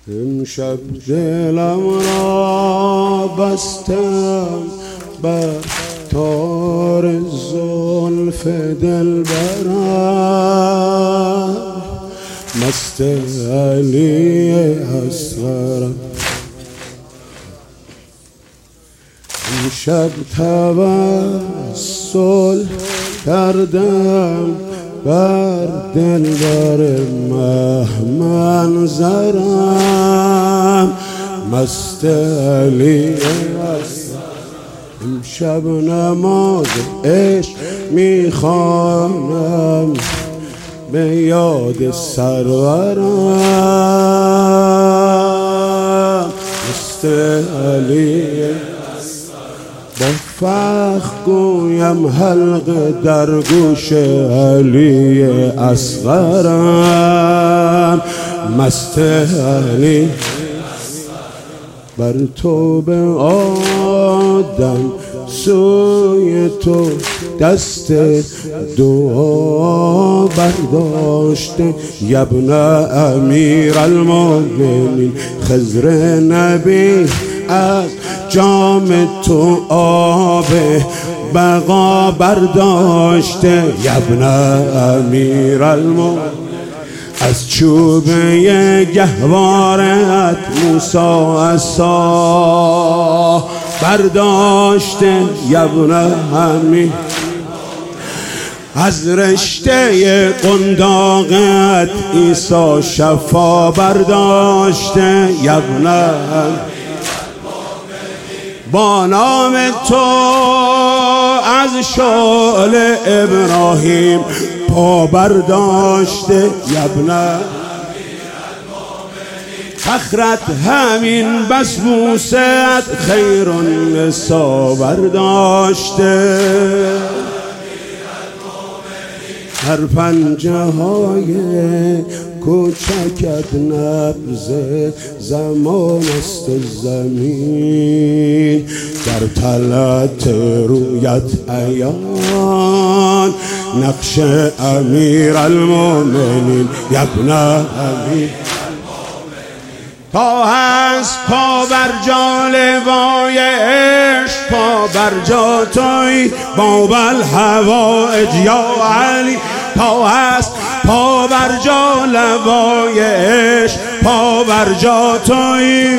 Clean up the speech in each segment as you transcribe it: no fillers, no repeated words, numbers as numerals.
امشب دلم را بستم بر تار زلف دلبرم، مست علی اصغرم. امشب توسل کردم بر دلبر منظرم، مست علی اصغرم. امشب نماز عشق میخوانم به یاد سرورم، مست علی. با فخر گویم حلقه در گوش علی اصغرم، مست علی. بر تو به آدم سوی تو دست دعا برداشته، یبن امیر المؤمنین خضر نبی از جام تو آب بقا برداشته، یبن امیر المؤمنین از چوبه گهوارت موسی عصا برداشته، یبن امیر. از رشته قنداقت عیسی شفا برداشته، یبن امیر. با نام تو از شعله ابراهیم پا برداشته، یبن. فخرت همین بس بوست خیر النسا برداشته، هر پنجه های کوچکت نبض زمان است زمین، در طلعت رویت عیان نقش امیر المؤمنین، یبن امیر. تا هست پا بر جا لوای عشق، پا بر جا توی باب الحوائج یا علی. تا هست پا بر جا لوای عشق، پا بر جا توی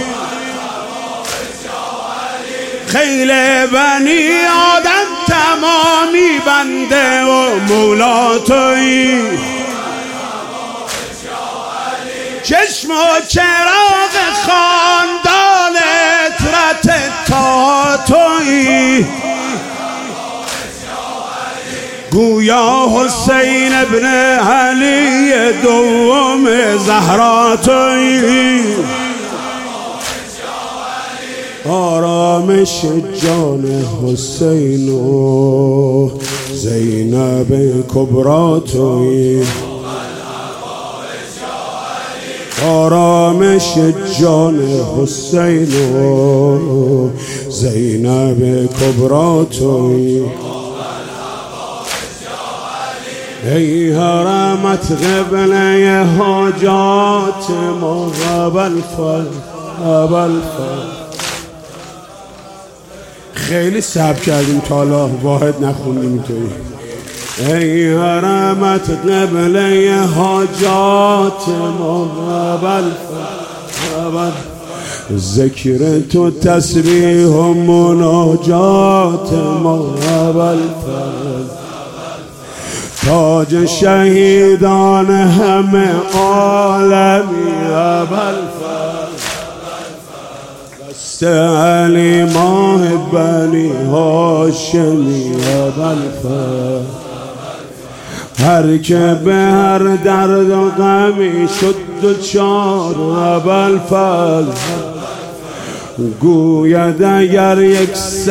خیل بنی آدم تمامی بنده و مولا توی، چشم و چراغ خاندان اطرت تا توی، گویا حسین ابن علی دوم زهرا توی، آرامش جان حسین و زینب کبرا توی، آرامش جان حسین و زینب کبرا توی. ای حرمت قبله حاجات ما ابوالفضل. خیلی صبر کردیم تا حالا واحد نخوندیم توی. ای حرمت قبله حاجات ما ابوالفضل، ذکر تو تسبیح و مناجات ما ابوالفضل، تاج شهیدان همه عالمی ابوالفضل، دست علی ماه بنی هاشمی ابوالفضل، هر که به هر درد و غمی شد دچار ابوالفضل، گوید اگر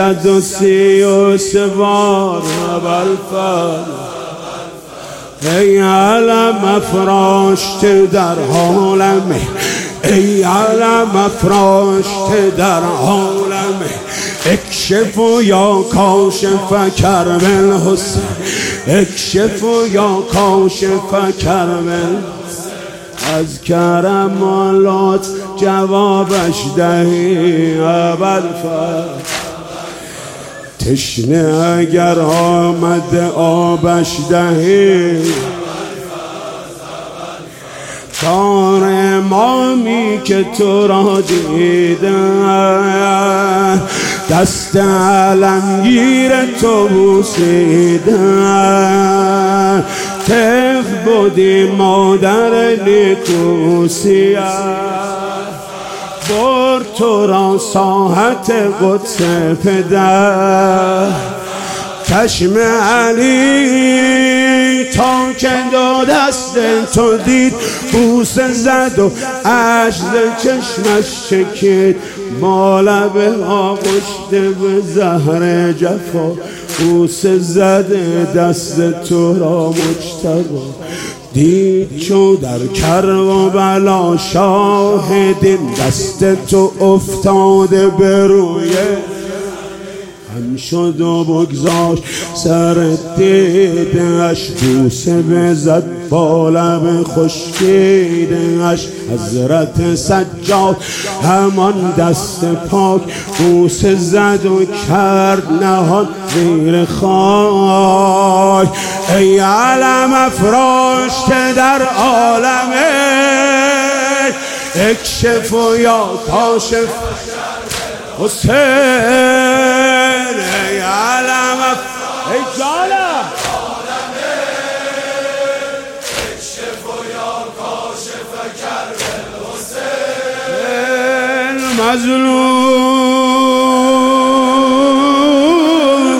133 بار ابوالفضل، ای علم افراشته در عالم، ای علم افراشته در عالم، اکشف یا کاشف کرب الحسین، اکشف یا کاشف کرب از کرمالات جوابش دهی ابوالفضل. تشنه اگر آمد آبش دهی، چار امامی که تو را دیدن دست علمگیر تو بوسیدن. طفل بودی مادر نیکوسیت، برد تو را ساحت قدس پدر. چشم علی تا که دو دست تو دید بوسه زد و عجل چشمش چکید. ما لبه ها قشته به زهر جفا، بوسه زده دست تو را مجتبی. دید چو در کربلا شاهدین دست تو افتاده به روی هم شد و بگذاشت سر دیدش. بوسه بزد با لب خشکیدش. حضرت سجاد همان دست پاک بوسه زد و کرد نهان زیر خاک. ای علم افراشته در عالمه، اکشف و یا کاشف حسین. ای علم ای جانم اکشف و یا کاشف کرب الحسین. مظلوم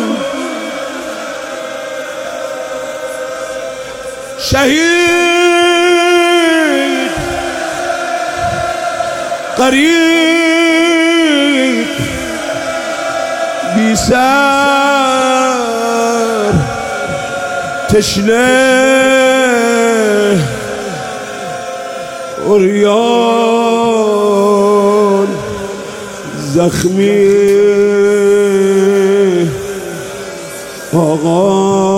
شهید قریب بی سر تشنه عریان زخمی آقا